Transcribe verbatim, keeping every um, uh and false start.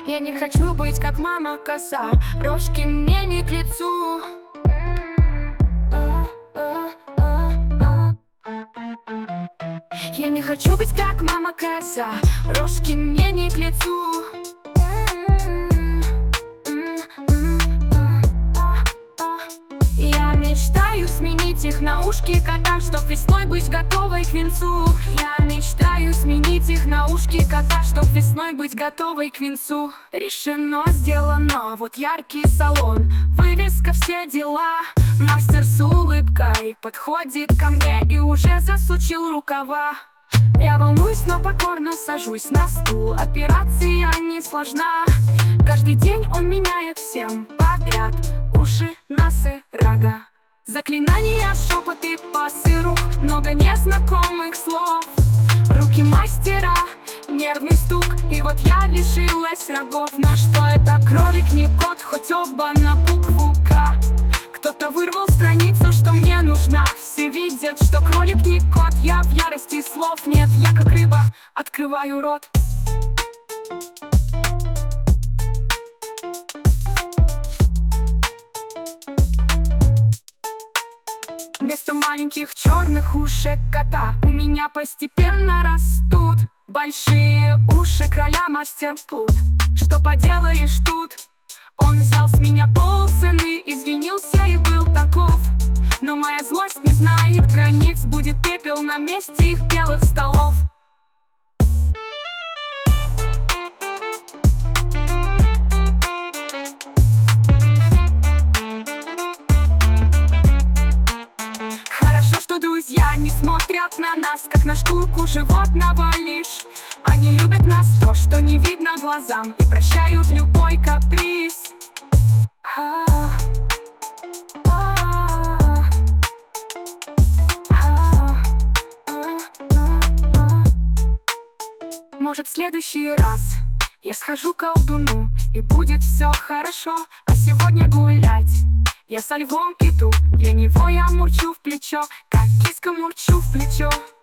Я не хочу быть как мама коса, рожки мне не к лицу. Я не хочу быть как мама коса, рожки мне не к лицу. Я мечтаю сменить их на ушки кота, чтоб весной быть готовой к венцу. Я мечтаю сменить их на ушки кота, чтоб весной быть готовой к венцу. Решено, сделано, вот яркий салон, вывеска, все дела. Мастер с улыбкой подходит ко мне и уже засучил рукава. Я волнуюсь, но покорно сажусь на стул, операция не сложна. Каждый день он меняет всем подряд уши, носы, рога. Заклинания, шепоты, пасы рук, много незнакомых слов. Руки мастера, нервный стук, и вот я лишилась рогов. Но что это, кролик, не кот, хоть оба на букву К. Кто-то вырвал страницу, что мне нужна. Все видят, что кролик не кот. Я в ярости, слов нет, я как рыба, открываю рот. Вместо маленьких черных ушек кота у меня постепенно растут большие уши короля, мастер плут. Что поделаешь тут? Он взял с меня полцены, извинился и был таков. Но моя злость не знает границ, будет пепел на месте их белых столов. Хорошо, что друзья не смотрят на нас, как на шкурку животного лишь. Они любят нас то, что не видно глазам, и прощают любой каприз. А -а -а -а -а -а. Может, в следующий раз я схожу к колдуну, и будет все хорошо. А сегодня гулять я со львом иду, для него я мурчу в плечо, как киска мурчу в плечо.